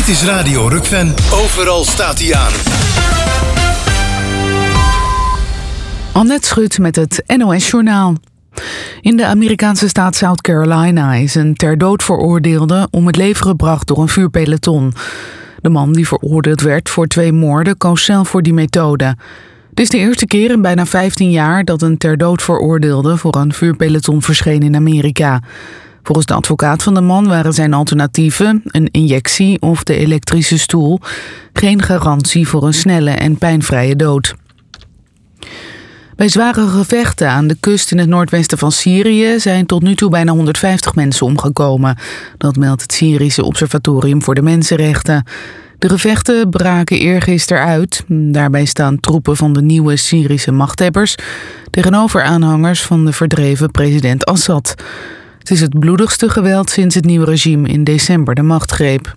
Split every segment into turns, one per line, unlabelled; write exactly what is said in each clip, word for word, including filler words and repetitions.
Dit is Radio Rukven. Overal staat hij aan.
Annette Schut met het N O S-journaal. In de Amerikaanse staat South Carolina is een ter dood veroordeelde om het leven gebracht door een vuurpeloton. De man die veroordeeld werd voor twee moorden koos zelf voor die methode. Het is de eerste keer in bijna vijftien jaar dat een ter dood veroordeelde voor een vuurpeloton verscheen in Amerika. Volgens de advocaat van de man waren zijn alternatieven, een injectie of de elektrische stoel, geen garantie voor een snelle en pijnvrije dood. Bij zware gevechten aan de kust in het noordwesten van Syrië zijn tot nu toe bijna honderdvijftig mensen omgekomen. Dat meldt het Syrische Observatorium voor de Mensenrechten. De gevechten braken eergisteren uit. Daarbij staan troepen van de nieuwe Syrische machthebbers tegenover aanhangers van de verdreven president Assad. Het is het bloedigste geweld sinds het nieuwe regime in december de macht greep.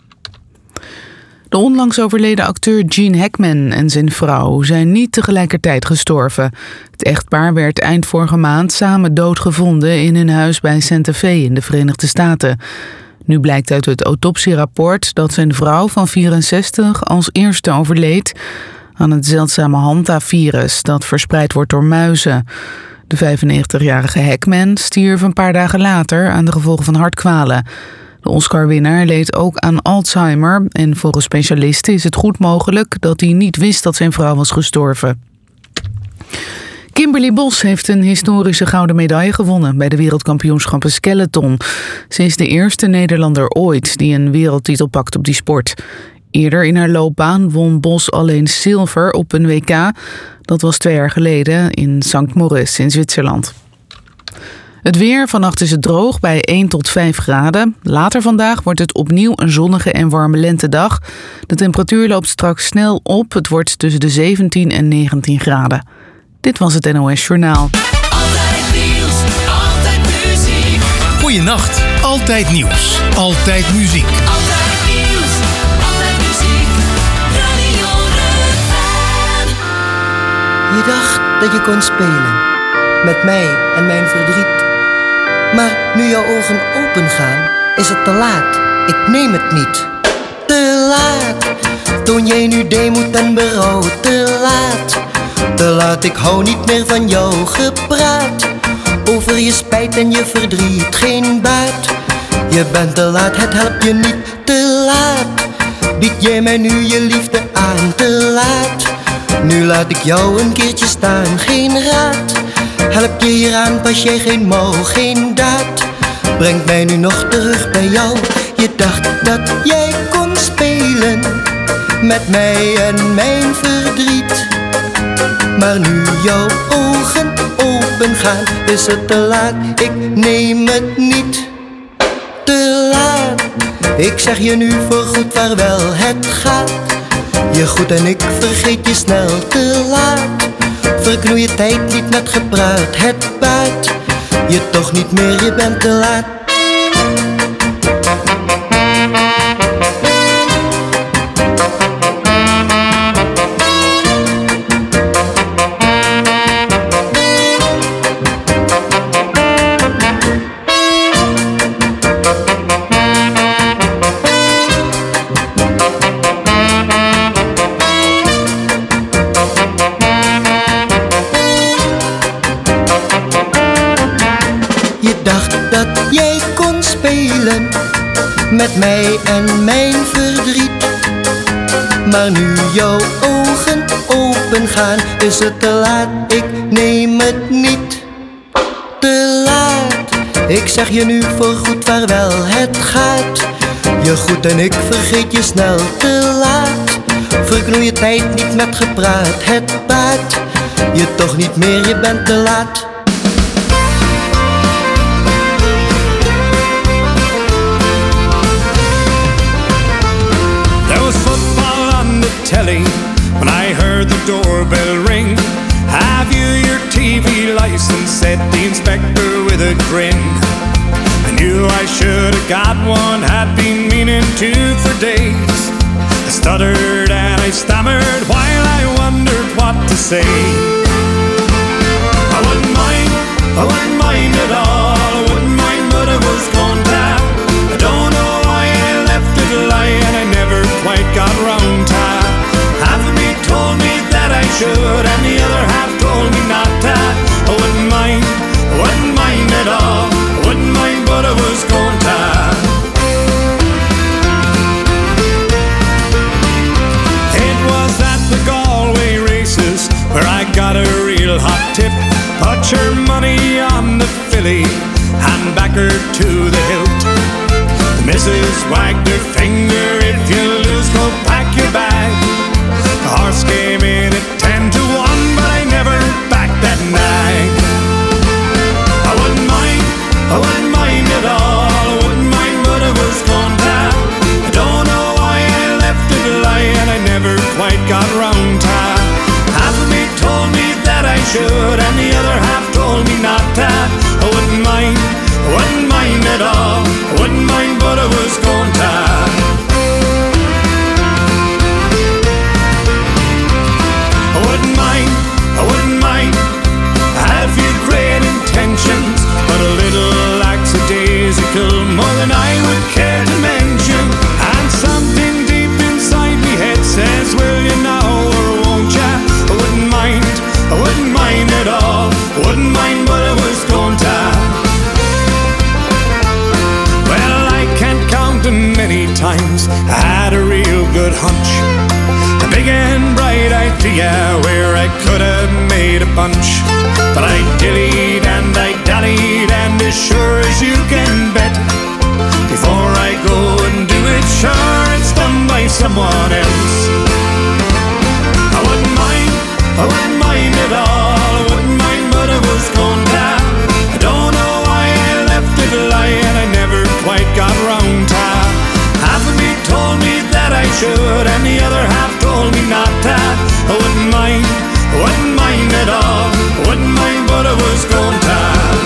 De onlangs overleden acteur Gene Hackman en zijn vrouw zijn niet tegelijkertijd gestorven. Het echtpaar werd eind vorige maand samen doodgevonden in hun huis bij Santa Fe in de Verenigde Staten. Nu blijkt uit het autopsierapport dat zijn vrouw van vierenzestig als eerste overleed aan het zeldzame Hanta-virus dat verspreid wordt door muizen. De vijfennegentigjarige Hackman stierf een paar dagen later aan de gevolgen van hartkwalen. De Oscar-winnaar leed ook aan Alzheimer en volgens specialisten is het goed mogelijk dat hij niet wist dat zijn vrouw was gestorven. Kimberly Bos heeft een historische gouden medaille gewonnen bij de wereldkampioenschappen skeleton. Ze is de eerste Nederlander ooit die een wereldtitel pakt op die sport. Eerder in haar loopbaan won Bos alleen zilver op een W K. Dat was twee jaar geleden in Sankt Moritz in Zwitserland. Het weer, vannacht is het droog bij één tot vijf graden. Later vandaag wordt het opnieuw een zonnige en warme lentedag. De temperatuur loopt straks snel op. Het wordt tussen de zeventien en negentien graden. Dit was het N O S-journaal.
Altijd nieuws, altijd muziek.
Goeienacht, altijd nieuws, altijd muziek.
Altijd nieuws, altijd muziek. Radio Rukven.
Je dacht dat je kon spelen met mij en mijn verdriet. Maar nu jouw ogen open gaan, is het te laat. Ik neem het niet. Te laat, toen jij nu deemoed en berouw. Te laat, te laat, ik hou niet meer van jouw gepraat. Over je spijt en je verdriet, geen baat. Je bent te laat, het helpt je niet. Te laat, bied jij mij nu je liefde aan. Te laat, nu laat ik jou een keertje staan. Geen raad, help je hieraan, pas jij geen mouw, geen daad. Brengt mij nu nog terug bij jou. Je dacht dat jij kon spelen met mij en mijn verdriet. Maar nu jouw ogen open gaan, is het te laat, ik neem het niet. Te laat, ik zeg je nu voorgoed vaarwel, het gaat. Je goed en ik vergeet je snel. Te laat, verknoei je tijd niet met gepraat. Het baat je toch niet meer, je bent te laat. Met mij en mijn verdriet. Maar nu jouw ogen open gaan, is het te laat, ik neem het niet. Te laat, ik zeg je nu voorgoed vaarwel, het gaat. Je goed en ik vergeet je snel. Te laat, verknoei je tijd niet met gepraat. Het baat je toch niet meer, je bent te laat.
Telly, when I heard the doorbell ring. Have you your T V license? Said the inspector with a grin. I knew I should have got one, had been meaning to for days. I stuttered and I stammered while I wondered what to say. I wouldn't mind, I wouldn't mind at all. I wouldn't mind, but I was gone down. I don't know why I left it lying. I Billy and back her to the hilt. The missus wagged her finger, if you lose, go pack your bag. The horse came in at ten to one, but I never backed that nag. I wouldn't mind, I wouldn't mind at all, I wouldn't mind, but I was gone down. I don't know why I left it lie, and I never quite got round to. Half of me told me that I should, and the other half told me not to. I wouldn't mind, I wouldn't mind at all, I wouldn't mind, but I was going to. I wouldn't mind, I wouldn't mind, I had a few great intentions, but a little lackadaisical, more than I would care to mention. And something deep inside me head says, will you now or won't ya? I wouldn't mind, I wouldn't mind at all, I wouldn't mind, but I was going to. Well, I can't count them many times I had a real good hunch, a big and bright idea where I could have made a bunch. But I dillied and I dallied, and as sure as you can bet, before I go and do it, sure it's done by someone else. I wouldn't mind, I wouldn't mind at all, I wouldn't mind, but I was going down. I don't know why I left it lie, and I never quite got round to. Half of me told me that I should, and the other half told me not to. I wouldn't mind, I wouldn't mind at all, I wouldn't mind, but I was going to.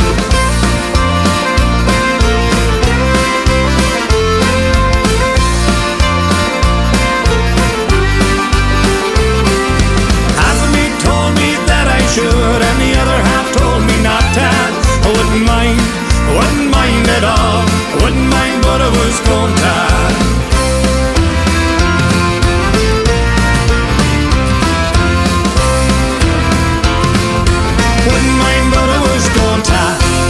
Half of me told me that I should, and the other half told me not to. I wouldn't mind, I wouldn't mind at all, I wouldn't mind, but I was going to. Wouldn't mind, but I was going to.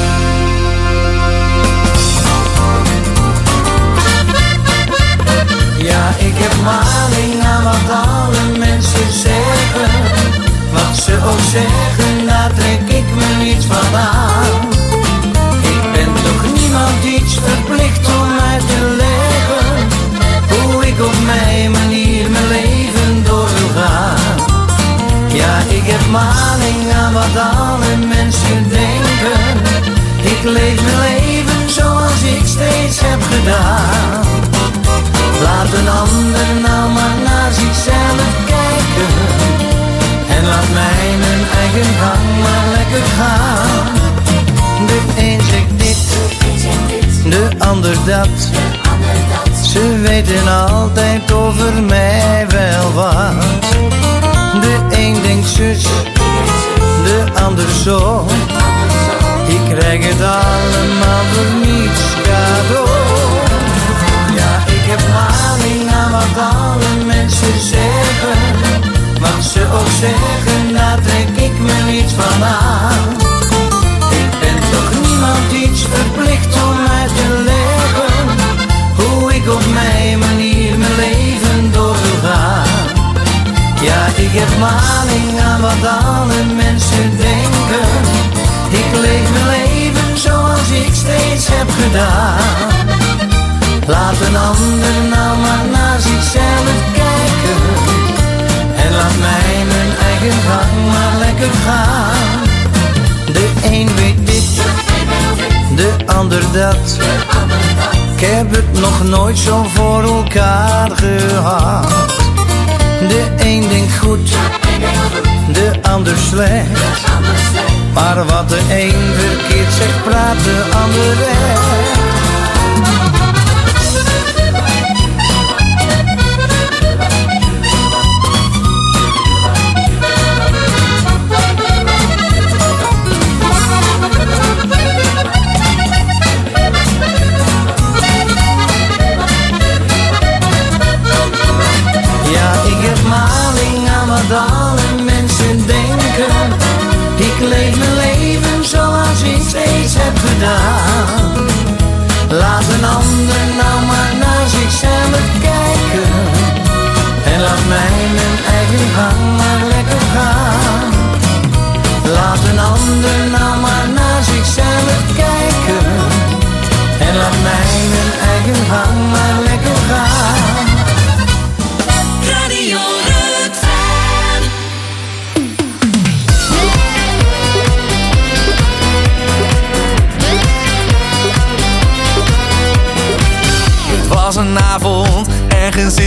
Ja, ik heb maling aan wat alle mensen zeggen. Wat ze ook zeggen, daar trek ik me niets van aan. Ik ben toch niemand iets verplicht om uit te leggen hoe ik op mijn manier mijn leven door wil gaan. Ja, ik heb maling aan wat alle mensen denken. Ik leef mijn leven zoals ik steeds heb gedaan. Laat een ander nou maar naar zichzelf kijken, en laat mij mijn eigen gang maar lekker gaan. De een zegt dit, de ander dat, ze weten altijd over mij wel wat. De een denkt zus, de ander zo, ik krijg het allemaal voor niets cadeau. Ja, ik heb maling aan wat alle mensen zeggen. Wat ze ook zeggen, daar trek ik me niets van aan. Ik ben toch niemand iets verplicht om uit te leggen hoe ik op mijn manier mijn leven door wil gaan. Ja, ik heb maling aan wat alle mensen denken. Ik leef mijn leven zoals ik steeds heb gedaan. Laat een ander nou maar naar zichzelf kijken, en laat mij mijn eigen gang maar lekker gaan. De een weet dit, de ander dat, ik heb het nog nooit zo voor elkaar gehad. De een denkt goed, de ander slecht, maar wat de een verkeerd zegt, praat de ander recht. Alle mensen denken, ik leef mijn leven zoals ik steeds heb gedaan. Laat een ander nou maar naar zichzelf kijken, en laat mij mijn eigen gang maar lekker gaan. Laat een ander nou maar naar zichzelf kijken.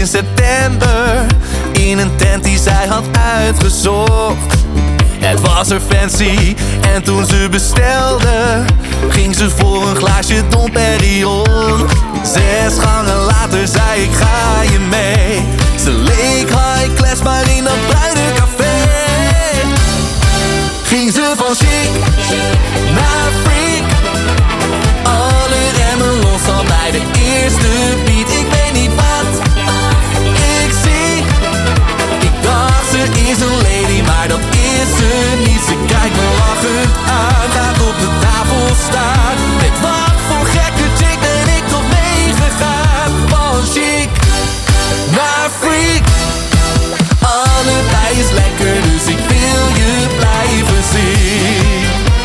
in september in een tent die zij had uitgezocht. Het was er fancy en toen ze bestelde ging ze voor een glaasje Dom Perignon. Zes gangen later zei ik ga je mee. Ze leek high class maar in dat bruine café. Ging ze van chic naar freak. Alle remmen los al bij de eerste beat. Ik weet niet wat ik zie. Ik dacht ze is een lady, maar dat is ze niet. Ze kijkt me lachend aan, gaat op de tafel staan. Met wat voor gekke chick ben ik toch meegegaan. Van chic naar freak. Allebei is lekker, dus ik wil je blijven zien.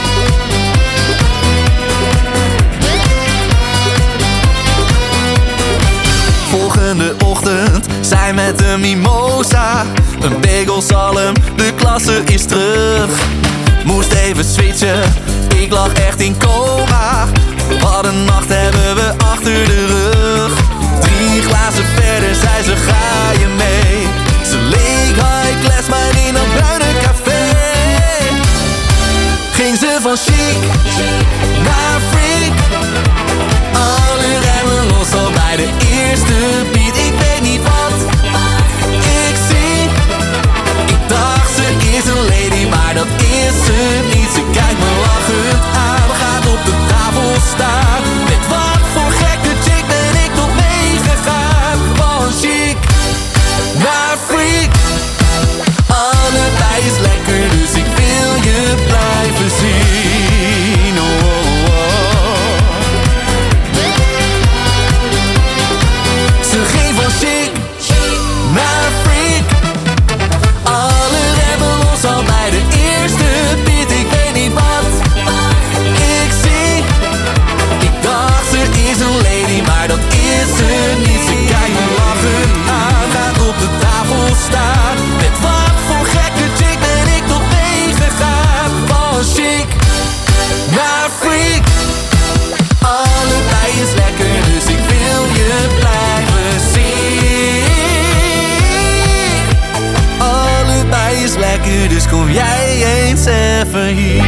Volgende ochtend, zij met een mimosa. Een bagelzalm, de klasse is terug. Moest even switchen, ik lag echt in coma. Wat een nacht hebben we achter de rug. Drie glazen verder, zei ze ga je mee. Ze leek high class, maar in een bruine café. Ging ze van chic naar freak. Alle remmen los al bij de eerste beat. Ik weet niet wat ik zie. Ik dacht ze is een lady, maar dat is ze niet. Ze kijkt me lachend aan, gaat op de tafel staan. Met wat voor gekke chick ben ik toch meegegaan. Van chic naar freak. Allebei is lekker, dus ik wil je blijven zien. Oh, oh, oh. Ze ging van chic naar freak. Alle remmen los al bij de eerste beat. Ik weet niet wat ik zie. Ik dacht ze is een lady, maar dat is ze niet. Ze kijkt me lachend aan, gaat op de tafel staan. Met wat voor gekke chick ben ik toch meegegaan. Van chic naar freak. Allebei is lekker, dus ik wil je blijven zien. Allebei is lekker, dus kom jij eens even hier.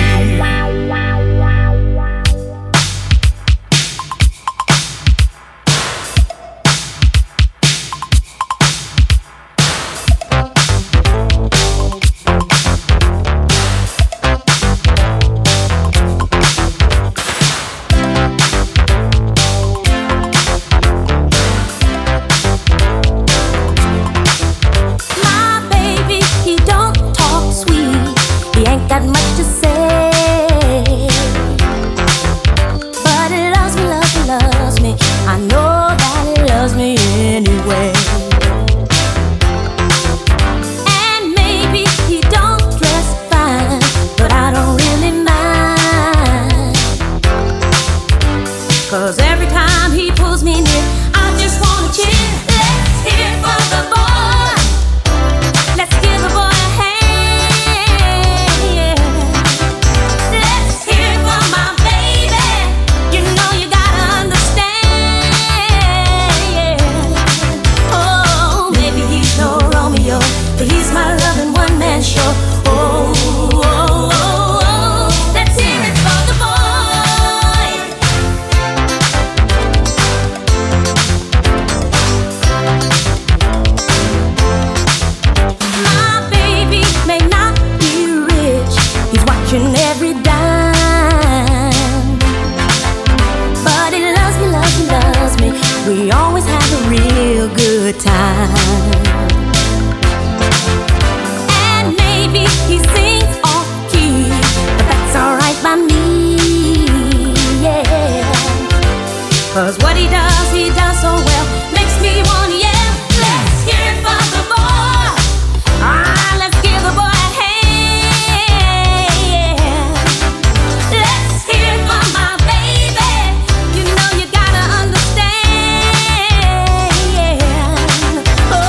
Oh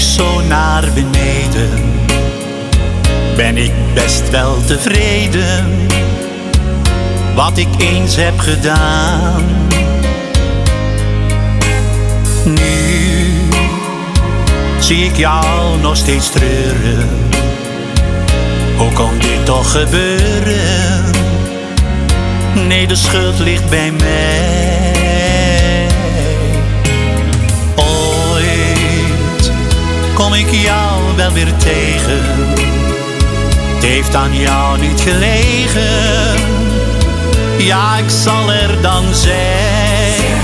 zo naar beneden, ben ik best wel tevreden. Wat ik eens heb gedaan. Nu zie ik jou nog steeds treuren. Hoe kon dit toch gebeuren? Nee, de schuld ligt bij mij. Ooit kom ik jou wel weer tegen. Het heeft aan jou niet gelegen. Ja, ik zal er dan zijn.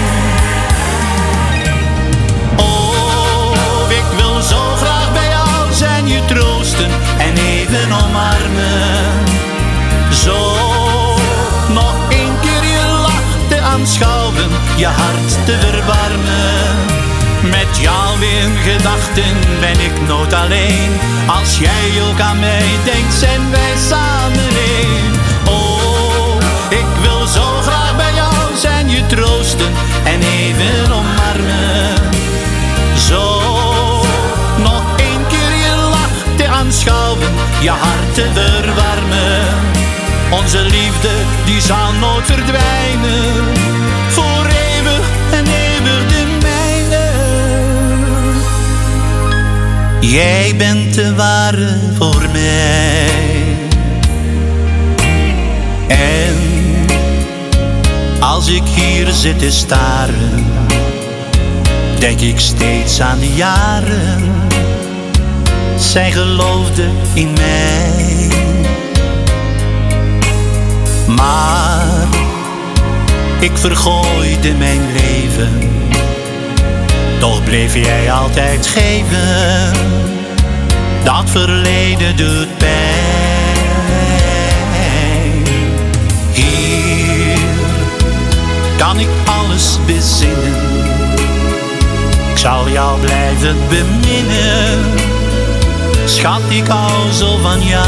Oh, ik wil zo graag bij jou zijn, je troosten en even omarmen. Zo nog één keer je lach te aanschouwen, je hart te verwarmen. Met jou in gedachten ben ik nooit alleen. Als jij ook aan mij denkt, zijn wij samen één. Oh, ik wil zo graag bij jou zijn, je troosten en even omarmen. Zo nog één keer je lach te aanschouwen, je hart te verwarmen. Onze liefde die zal nooit verdwijnen, voor eeuwig en eeuwig de mijne. Jij bent de ware voor mij. En als ik hier zit te staren, denk ik steeds aan de jaren. Zij geloofde in mij. Maar ik vergooide mijn leven, toch bleef jij altijd geven. Dat verleden doet pijn. Hier kan ik alles bezinnen. Ik zal jou blijven beminnen. Schat, ik hou zo van jou.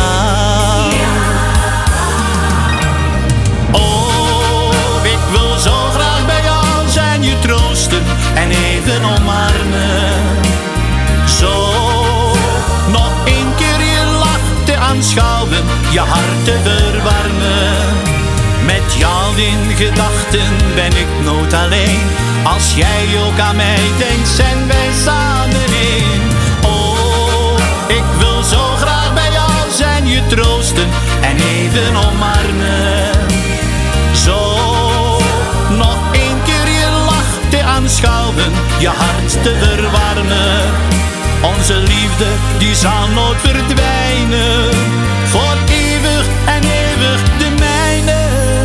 Je troosten en even omarmen. Zo nog één keer je lach te aanschouwen, je hart te verwarmen. Met jou in gedachten ben ik nooit alleen. Als jij ook aan mij denkt, zijn wij samen één. Oh, ik wil zo graag bij jou zijn, je troosten en even omarmen. Zo nog één keer je lach te aanschouwen, je hart te verwarmen. Onze liefde die zal nooit verdwijnen, voor eeuwig en eeuwig de mijne.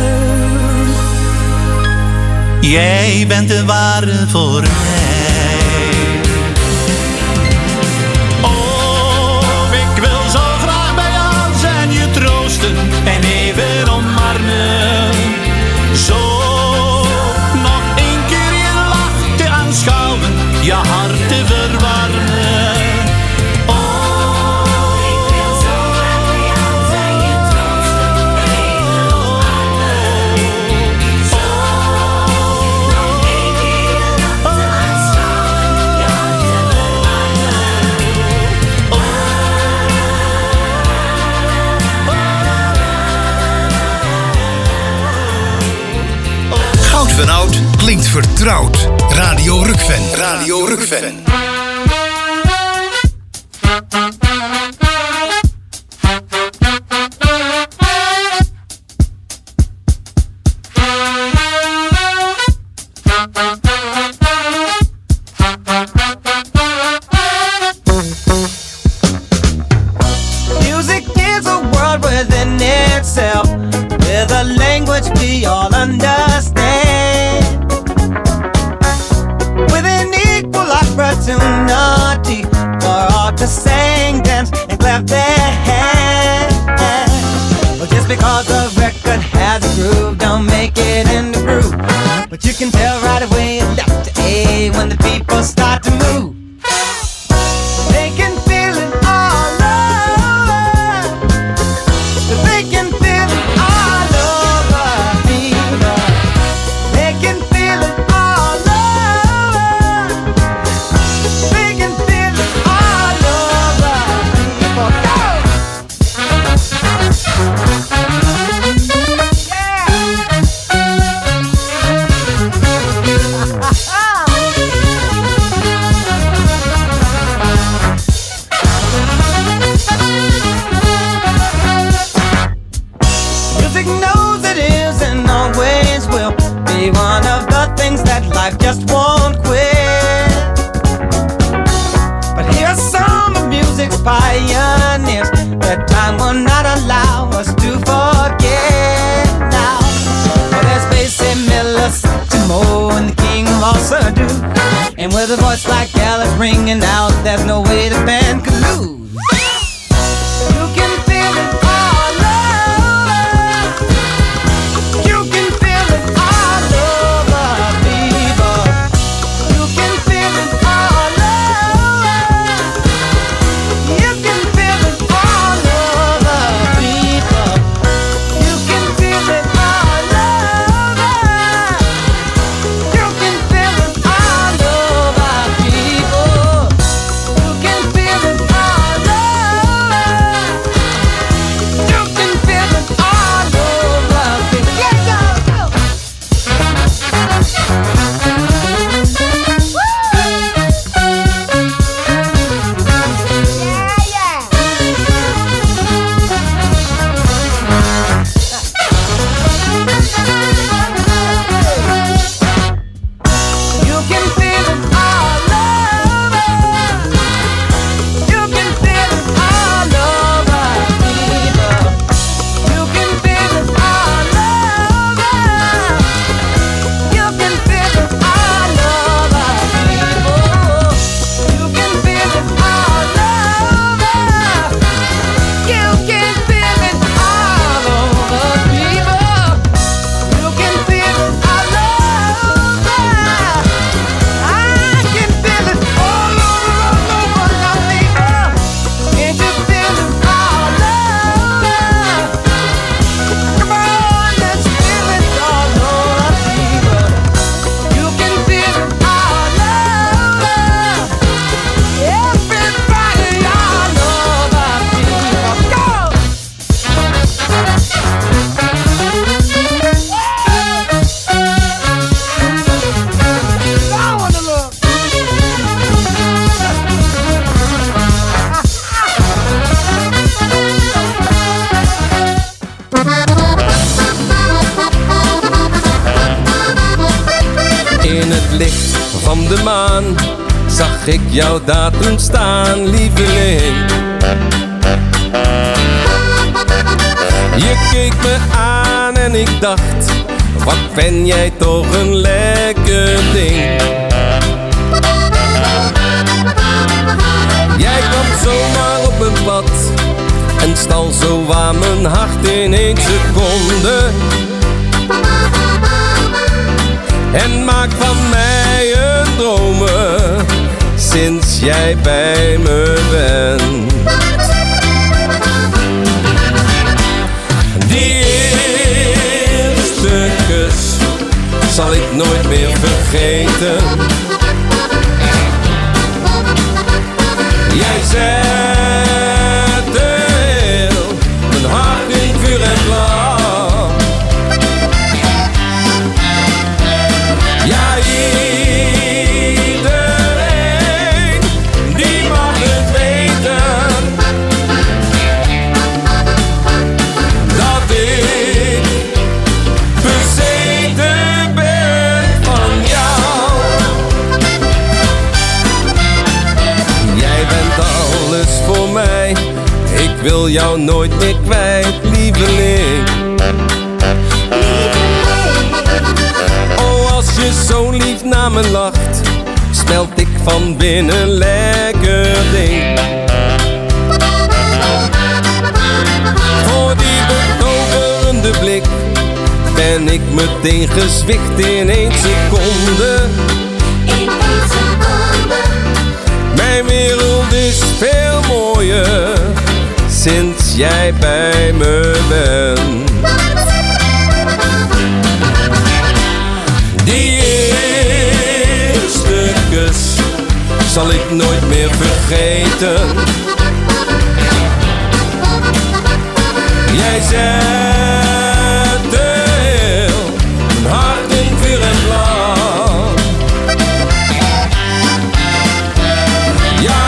Jij bent de ware voor mij. Oh, ik wil zo graag bij jou zijn, je troosten en even omarmen. Zo je hart te verwarmen. Oh, ik wil zo graag bij jou zijn, je troosten en even omarmen. Zo, nog één keer je lach te aanschouwen, je hart te
verwarmen. Goud van Oud klinkt vertrouwd. Radio Rukven. Radio Rukven.
Music is a world within itself, with a language we all understand. Opportunity for all to sing, dance, and clap their hands. Well, just because the record has a groove, don't make it in the groove. But you can tell right away left to A when the people start to move. They can feel it all over. They can feel it all over me. They can feel it all over. They can feel it all are things that life just won't quit. But here's some of music's pioneers that time will not allow us to forget now. Well, there's Basie Miller, Timo, and the king of all Sadu. And with a voice like Alice ringing out, there's no way the band could lose. You can feel it all over. You can feel it all over, people. You can feel it all over. You can feel it all over, people. You can feel it all over. You can feel it all over, people. You can feel it all over. You can feel it all over, people. Yeah, yeah, you can feel it all over. You can feel it all over, people. You can feel it all over. You can feel it all over, people. You can feel it all over. You can feel it all over, people. You can feel it all over. I can feel it all over, all over, now, people. Can't you feel it all over? Come on, let's feel it all over, people. You can feel it all over. Everybody all over, people. Go! I wanna look.
In het licht van de maan zag ik jou daar toen staan, lieveling. Je keek me aan en ik dacht, wat ben jij toch een lekker ding. Jij kwam zomaar op mijn pad en stal zo aan mijn hart in één seconde. En maak van mij een dromer, sinds jij bij me bent. Die eerste kus zal ik nooit meer vergeten. Jij zette heel mijn hart in vuur en vlam. Ja, iedereen die mag het weten dat ik bezeten ben van jou. Jij bent alles voor mij, ik wil jou nooit meer kwijt, lieveling. Oh, als je zo lief naar me lacht, smelt ik van binnen lekker ding. Voor die betoverende blik ben ik meteen gezwicht in één seconde.
In één seconde.
Mijn wereld is veel mooier sinds jij bij me bent. Die eerste kus zal ik nooit meer vergeten. Jij zette heel mijn hart in vuur en vlam. Ja,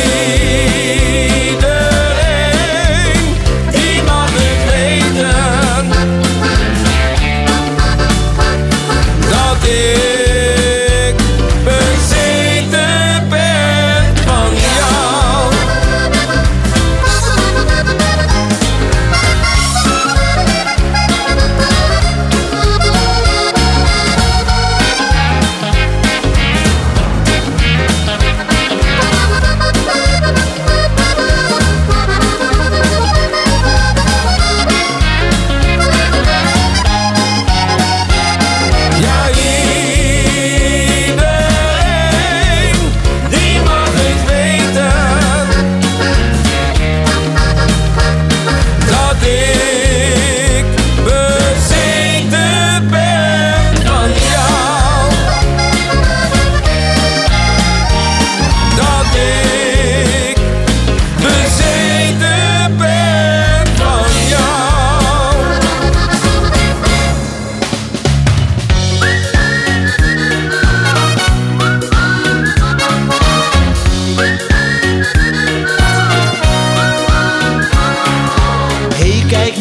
iedereen die mag het weten dat ik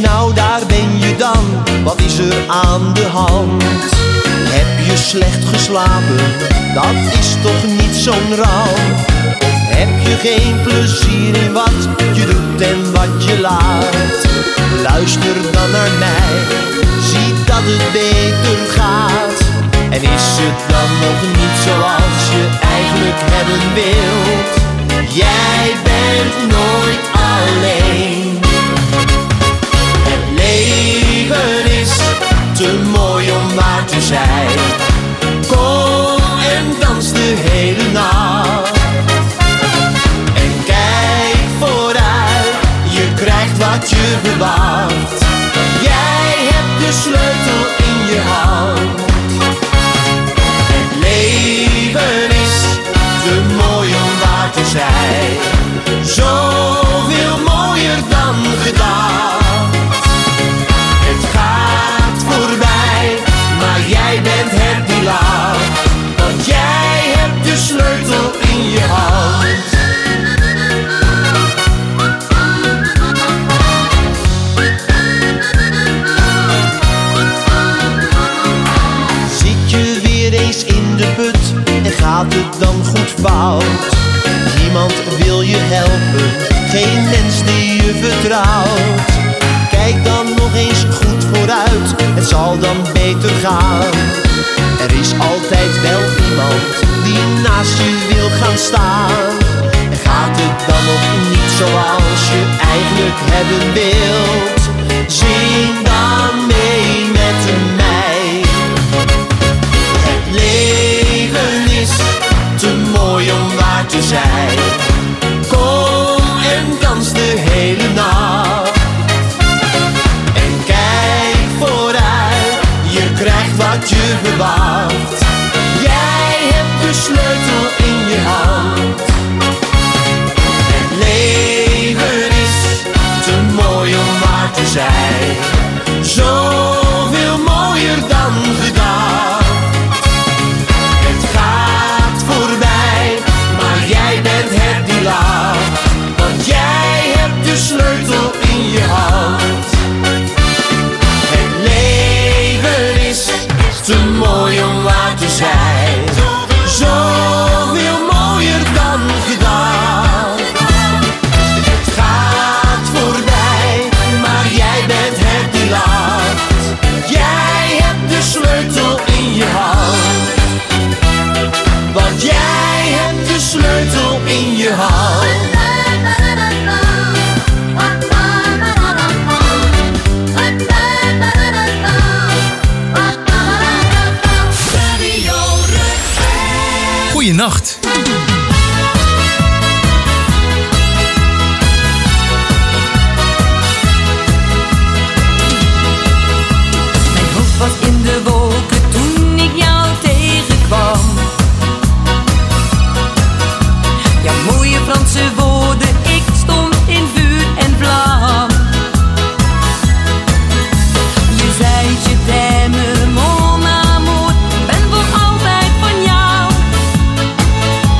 nou daar ben je dan, wat is er aan de hand? Heb je slecht geslapen, dat is toch niet zo'n ramp? Of heb je geen plezier in wat je doet en wat je laat? Luister dan naar mij, zie dat het beter gaat. En is het dan nog niet zoals je eigenlijk hebben wilt? Jij bent nooit alleen. Het leven is te mooi om waar te zijn. Kom en dans de hele nacht. En kijk vooruit, je krijgt wat je verwacht. Jij hebt de sleutel in je hand. Het leven is te mooi om waar te zijn. Zoveel mooier dan gedacht. Het gaat voorbij, maar jij bent het die lacht. Want jij hebt de sleutel in je hand. Zit je weer eens in de put en gaat het dan goed fout? Niemand wil je helpen, geen mens die je vertrouwt. Kijk dan nog eens goed vooruit, het zal dan beter gaan. Er is altijd wel iemand die naast je wil gaan staan. En gaat het dan nog niet zoals je eigenlijk hebben wilt? Zing dan mee met mij. Het leven is te mooi om waar te zijn. Kom en dans de hele nacht. En kijk vooruit, je krijgt wat je verwacht. Jij hebt de sleutel in je hand. Het leven is te mooi om waar te zijn. Zoveel mooier dan gedacht. Het gaat voorbij, maar jij bent het die lacht. Want jij hebt de sleutel in je hand. Het leven is te mooi om waar te zijn. Zoveel mooier dan gedacht. Het gaat voorbij, maar jij bent het die lacht. Jij hebt de sleutel in je hand. Want jij hebt de sleutel in je hand.
Goeienacht.
Mijn hoofd was in de wolken toen ik jou tegenkwam. Jouw mooie Franse woorden, ik stond in vuur en vlam. Je zei je t'aime, mon amour, ben voor altijd van jou.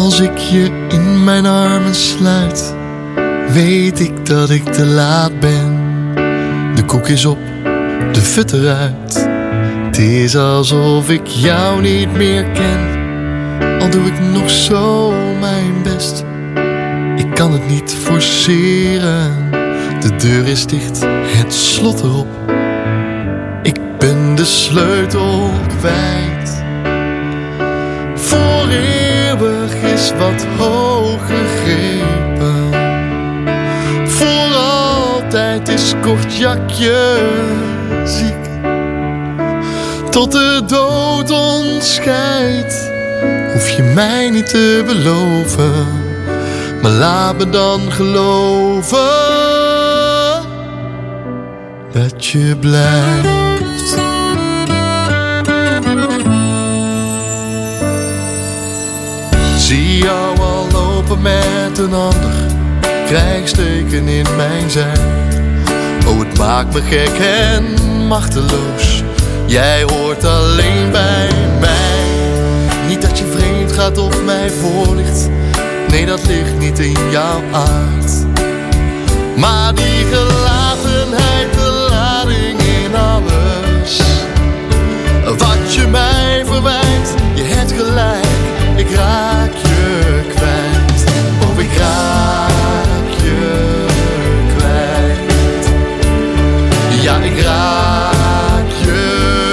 Als ik je in mijn armen sluit, weet ik dat ik te laat ben. De koek is op, de fut eruit. Het is alsof ik jou niet meer ken. Al doe ik nog zo mijn best, ik kan het niet forceren. De deur is dicht, het slot erop. Ik ben de sleutel kwijt. Voor eeuwig is wat hoog gegrepen. Voor altijd is kort jakje ziek. Tot de dood ons scheidt, hoef je mij niet te beloven. Maar laat me dan geloven dat je blijft. Zie jou al lopen met een ander, krijgsteken in mijn zij. Oh, het maakt me gek en machteloos. Jij hoort alleen bij mij. Niet dat je vreemd gaat of mij voorligt, nee, dat ligt niet in jouw aard. Maar die gelatenheid, de lading in alles. Wat je mij verwijt, je hebt gelijk, ik raak je kwijt. Oh, ik raak je kwijt. Ja, ik raak je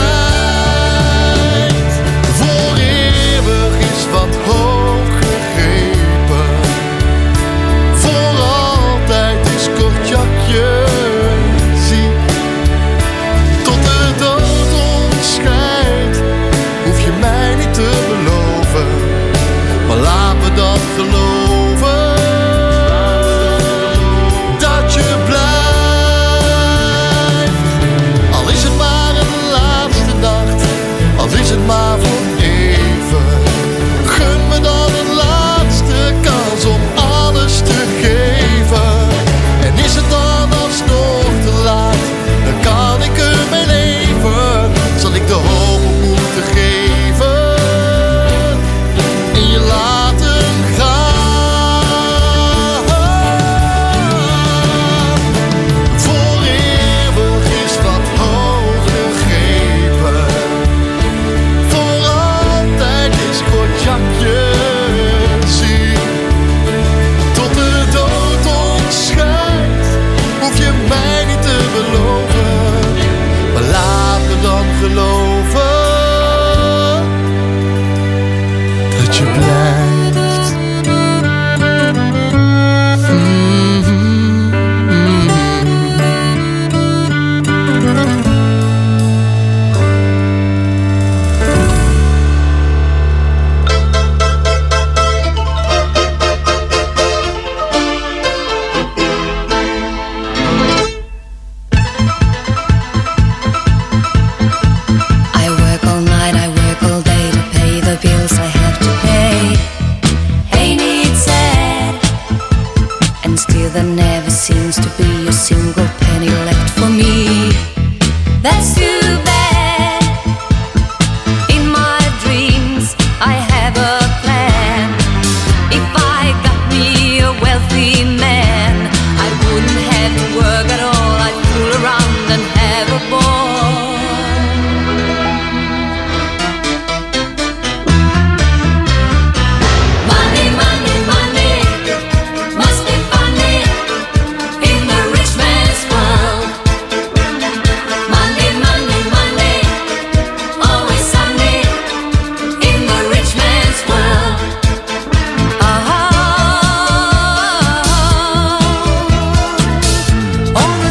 kwijt. Voor eeuwig is wat hoog gegrepen. Voor altijd is kort jakje ziek. Tot de dood ons scheidt, hoef je mij niet te beloven. Maar laat me dan geloven dat je blijft. Al is het maar een laatste nacht, al is het maar voor even. Gun me dan een laatste kans om alles te geven. En is het dan alsnog te laat, dan kan ik er mee leven. Zal ik de hoop op moeten geven en je laten gaan. Voor eeuwig is wat hoog gegrepen. Voor altijd is kort jakje ziek. Tot de dood ons scheidt, hoef je mij niet te beloven. Maar laat me dan geloven dat je blijft. Mm-hmm.
I work all night, I work all day to pay the bills I have to pay. Ain't it sad? And still there never seems to be a single penny left for me. That's too bad. In my dreams I have a plan. If I got me a wealthy man, I wouldn't have to work at all. I'd fool around and have a ball. Money, money, money, must be funny in the rich man's world. Money, money, money, always sunny in the rich man's world. Oh, on the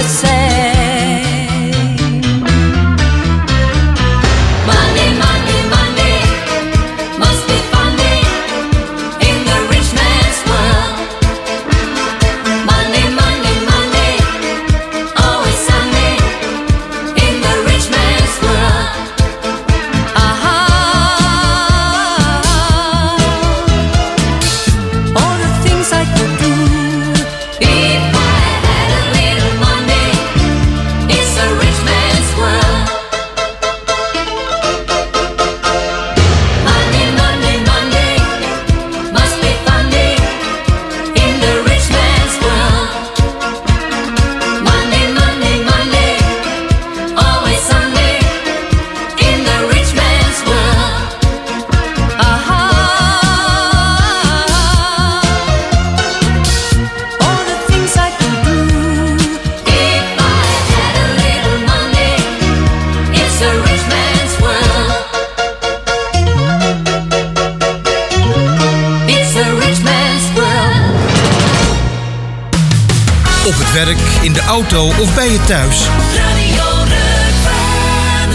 werk, in de auto of bij je thuis.
Radio Rukven.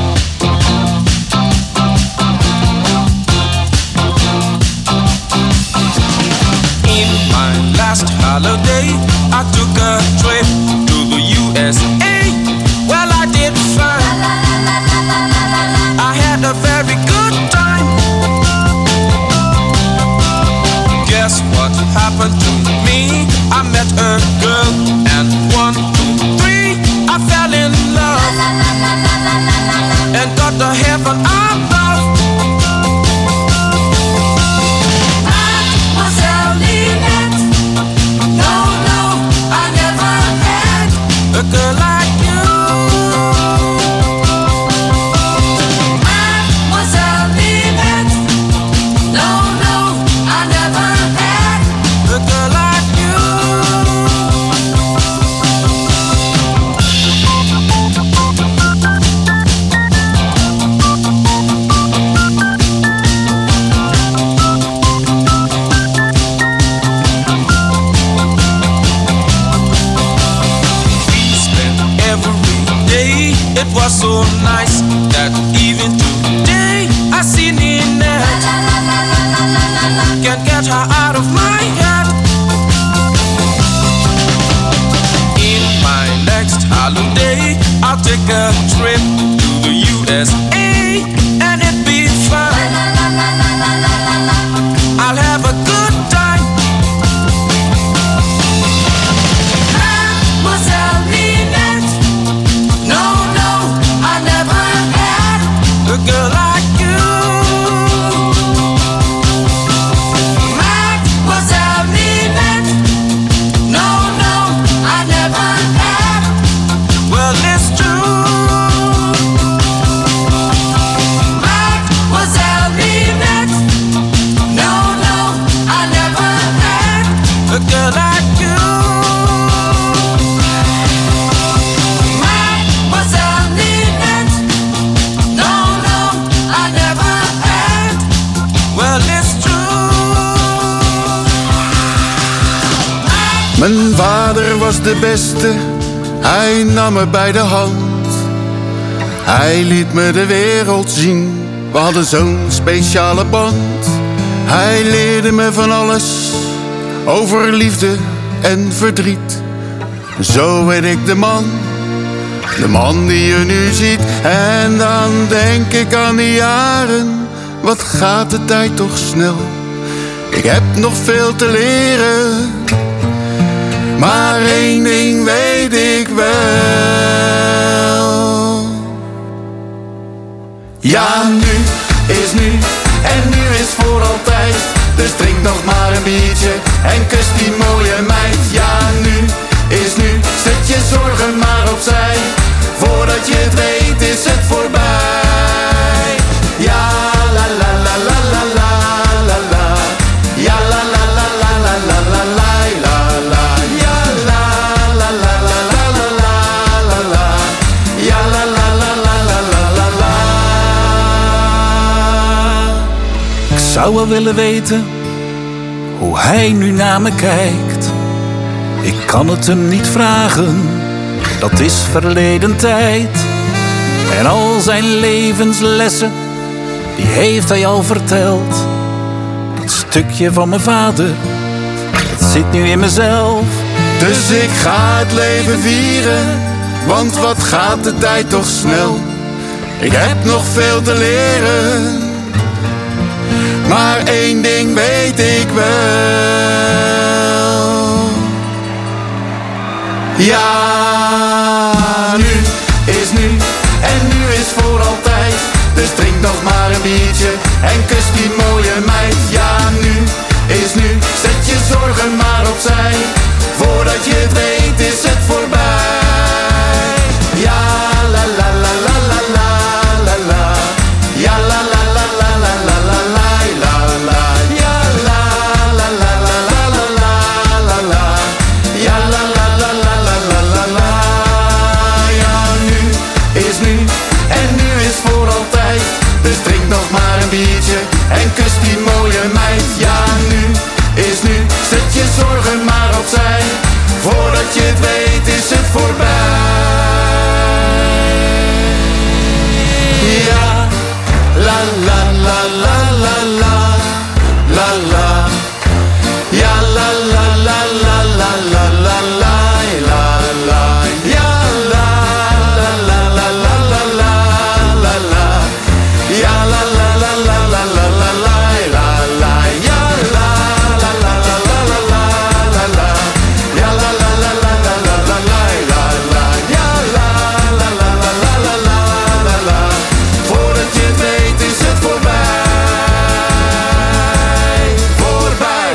In my last holiday, I took a trip to the U S A. Well, I did fine. I had a very good time. Guess what happened to me? I met a girl and one, two, three, I fell in love and got to heaven above.
Mademoiselle Lynette, no, no, I never had
a girl like you.
Mademoiselle Lynette, no, no, I never had
a girl like you. It was so nice that even today I see Ninette. Can't get her out of my head. In my next holiday, I'll take a trip to the U S A and it'll be fun. I'll have a good time.
Mademoiselle Lynette, no, no, I never had
a girl like you.
Mademoiselle Lynette, no, no, I never had.
Well, it's true.
Mademoiselle Lynette, no, no, I never had
a girl like you.
Mademoiselle Lynette, no, no, I never had.
Well, it's true.
Mijn vader was de beste, hij nam me bij de hand. Hij liet me de wereld zien, we hadden zo'n speciale band. Hij leerde me van alles, over liefde en verdriet. Zo werd ik de man, de man die je nu ziet. En dan denk ik aan die jaren, wat gaat de tijd toch snel. Ik heb nog veel te leren, maar één ding weet ik wel. Ja, nu is nu en nu is voor altijd. Dus drink nog maar een biertje en kus die mooie meid. Ja, nu is nu, zet je zorgen maar opzij. Voordat je het weet is het voorbij. Ja, la la la la la la la la. Ja, la la la la la la la la la. Ja, la la la la la la la la. Ja, la la la la la la la la.
Ik zou wel willen weten hoe hij nu naar me kijkt. Ik kan het hem niet vragen, dat is verleden tijd. En al zijn levenslessen, die heeft hij al verteld. Dat stukje van mijn vader, dat zit nu in mezelf.
Dus ik ga het leven vieren, want wat gaat de tijd toch snel. Ik heb nog veel te leren, maar één ding weet ik wel. Ja, nu is nu en nu is voor altijd. Dus drink nog maar een biertje en kus die mooie meid. Ja, nu is nu, zet je zorgen maar opzij. Voordat je het weet is het voorbij. Ja, la la la la la la la la. Ja, la la la la la la la la la la. Ja, la la la la la la la la la. Ja, la la la la la la la la. Ja, nu is nu en nu is voor altijd. Dus drink nog maar een biertje en kus die mooie meid. Ja, nu is nu, zet je zorgen maar opzij. Voordat je het weet is het voorbij. Ja, la la la la la la la la. Ja, la la la la la la la la la la. Ja, la la la la la la la la la. Ja, la la la la la la la la la la. Ja, la la la la la la la la la. Ja, la la la la la la la la la la. Ja, la la la la la la la la la. Voordat je het weet is het voorbij. Voorbij.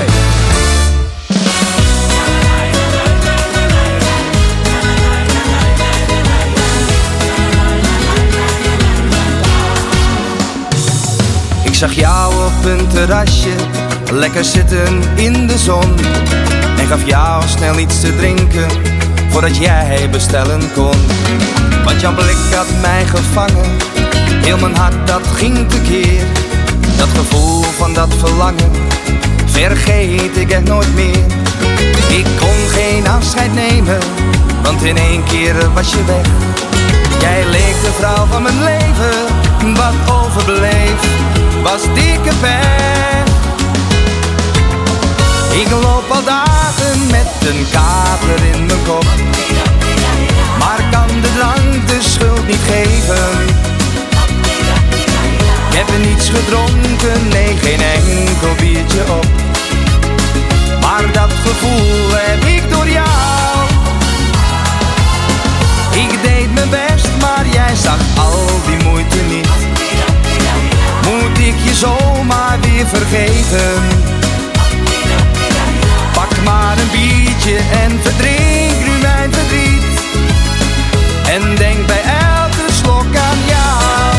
Ik zag jou op een terrasje, lekker zitten in de zon. En gaf jou snel iets te drinken, voordat jij bestellen kon. Want jouw blik had mij gevangen, heel mijn hart dat ging tekeer. Dat gevoel van dat verlangen, vergeet ik echt nooit meer. Ik kon geen afscheid nemen, want in één keer was je weg. Jij leek de vrouw van mijn leven, wat overbleef was dikke pech. Ik loop al dagen met een kater in mijn kop, maar kan de drank de schuld niet geven. Ik heb er niets gedronken, nee geen enkel biertje op. Maar dat gevoel heb ik door jou. Ik deed mijn best, maar jij zag al die moeite niet. Moet ik je zomaar weer vergeten? Pak maar een biertje en verdrink nu mijn verdriet. En denk bij elke slok aan jou.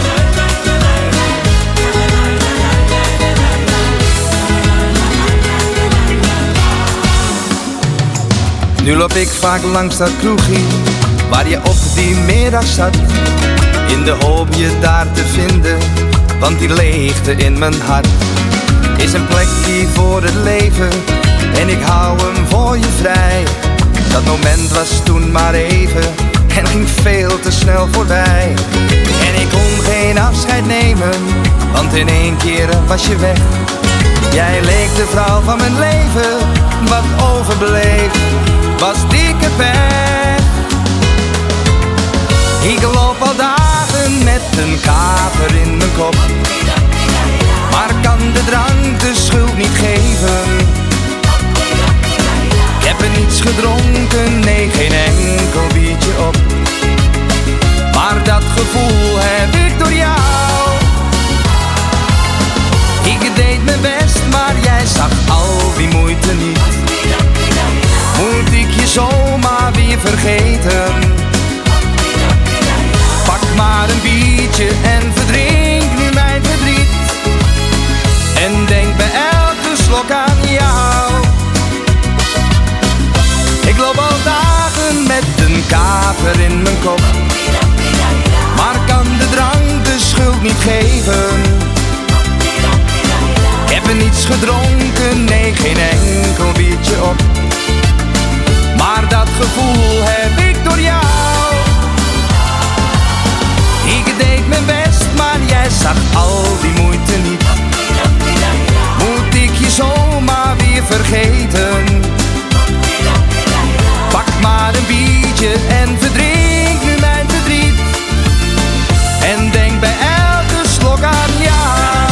Nu loop ik vaak langs dat kroegje waar je op die middag zat, in de hoop je daar te vinden, want die leegte in mijn hart is een plekje voor het leven en ik hou hem voor je vrij. Dat moment was toen maar even en ging veel te snel voorbij. En ik kon geen afscheid nemen, want in één keer was je weg. Jij leek de vrouw van mijn leven, wat overbleef was dikke pech. Ik loop al dagen met een kater in mijn kop, maar kan de drank de schuld niet geven. Ik heb er niets gedronken, nee geen enkel biertje op. Maar dat gevoel heb ik door jou. Ik deed mijn best, maar jij zag al die moeite niet. Moet ik je zomaar weer vergeten? Pak maar een biertje en verdrink nu mijn verdriet. En denk bij elke slok aan jou. Ik loop al dagen met een kater in mijn kop, maar kan de drank de schuld niet geven. Ik heb er niets gedronken, nee geen enkel biertje op. Maar dat gevoel heb ik door jou. je en verdrink nu mijn verdriet. En denk bij elke slok aan jou.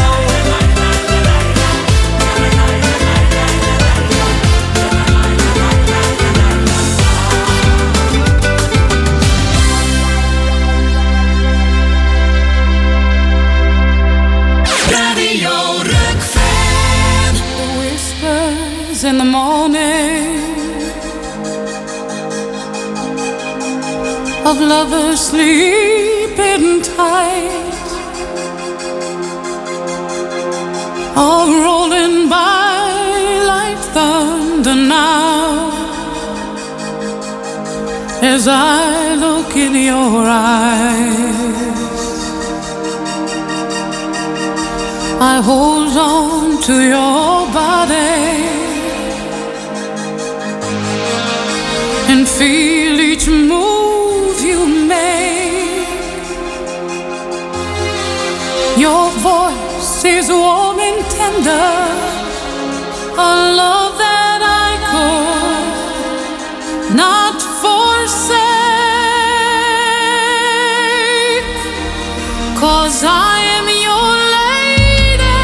Radio Rock-fan. The whispers in the morning of lovers sleeping tight are rolling by like thunder now as I look in your eyes. I hold on to your body and feel each move you make. Your voice is warm and tender, a love that I could not forsake, 'cause I am your lady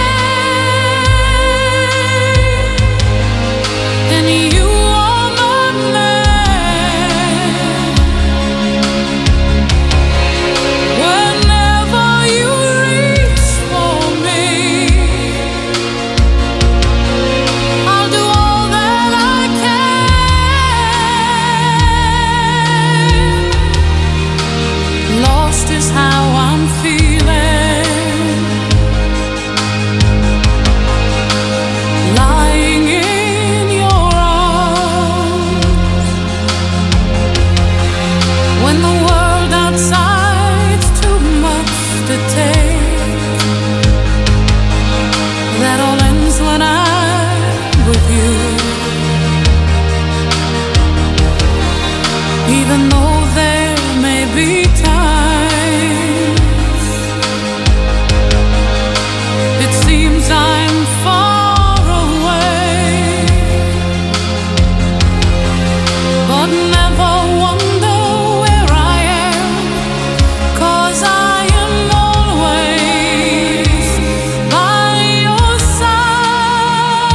and you are my man. Whenever you reach for me, I'll do all that I can. Lost is how I'm feeling, lying in your arms. When the world outside's too much to take, that all ends when I'm with you. Even though there may be times it seems I'm far away, but never wonder where I am, 'cause I am always by your side,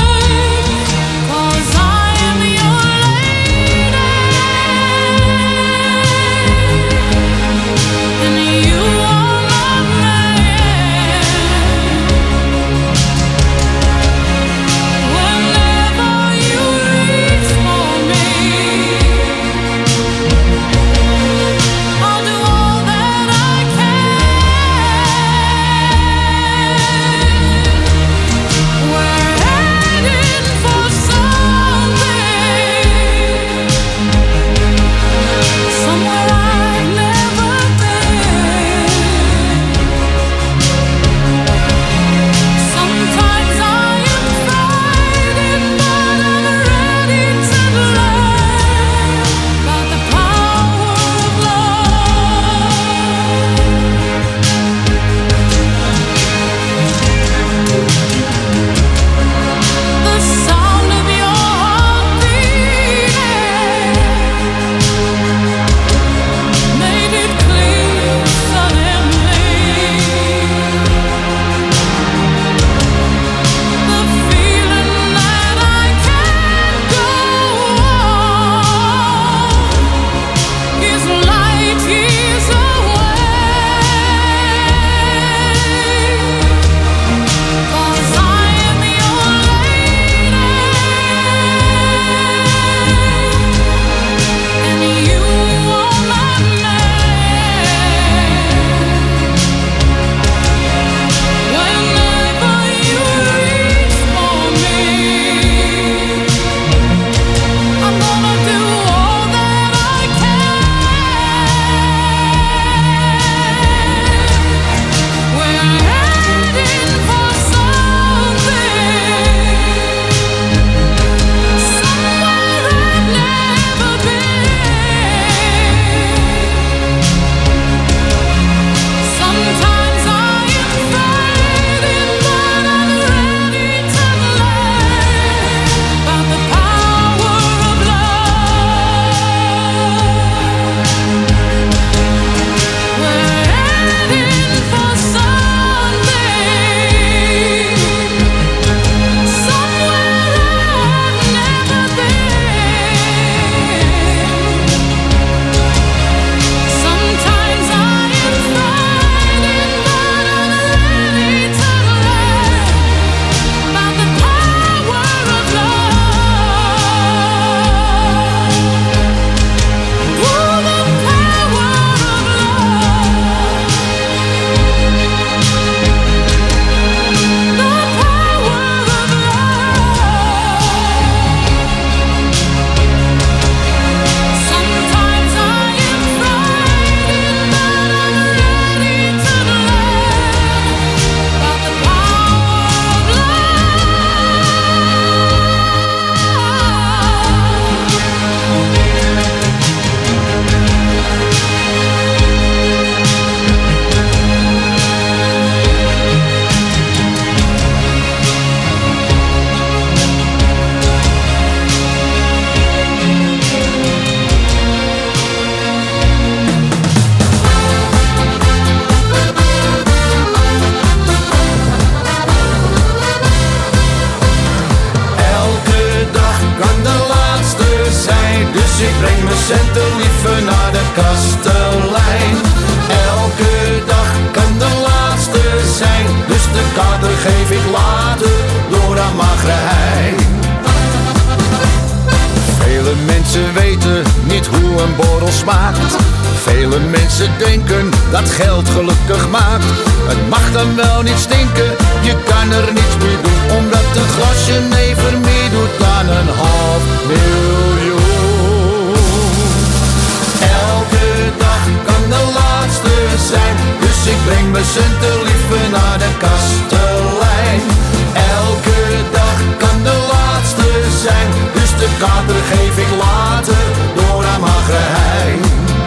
'cause I am your lady
mijn centen liever naar de kastelein. Elke dag kan de laatste zijn, dus de kater geef ik later door aan magere hein. Vele mensen weten niet hoe een borrel smaakt. Vele mensen denken dat geld gelukkig maakt. Het mag dan wel niet stinken, je kan er niets meer doen, omdat een glasje never meer doet dan een half miljoen. Elke dag kan de laatste zijn, dus ik breng mijn centen liever naar de kastelein. Elke dag kan de laatste zijn, dus de kater geef ik later door aan magere hein.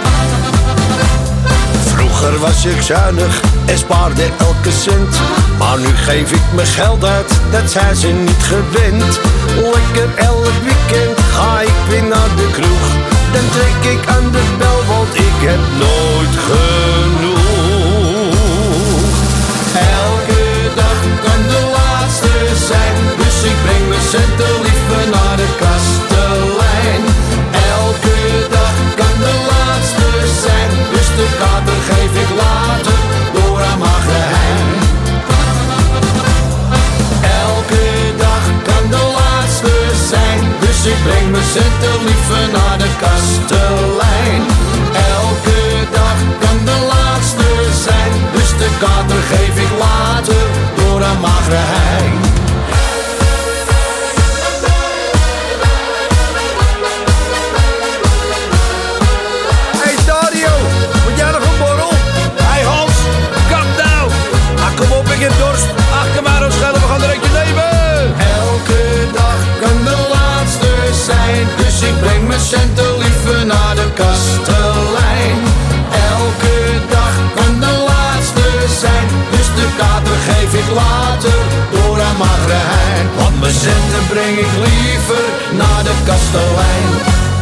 Vroeger was ik zuinig en spaarde elke cent, maar nu geef ik mijn geld uit, dat zijn ze niet gewend. Lekker elk weekend ga ik weer naar de kroeg, dan trek ik aan de bel, want ik heb nooit genoeg. Elke dag kan de laatste zijn, dus ik breng mijn centen liever naar de kastelein. Elke dag kan de laatste zijn, dus de kater geef ik later door aan magere hein. Elke dag kan de laatste zijn, dus ik breng mijn centen liever naar de kastelein. Elke dag kan de laatste zijn, dus de kater geef ik later door aan magere hein.
Ik heb dorst, ach kom maar schellen, we gaan er eentje nemen.
Elke dag kan de laatste zijn, dus ik breng mijn centen liever naar de kastelein. Elke dag kan de laatste zijn, dus de kater geef ik later door aan magere hein. Want mijn centen breng ik liever naar de kastelein.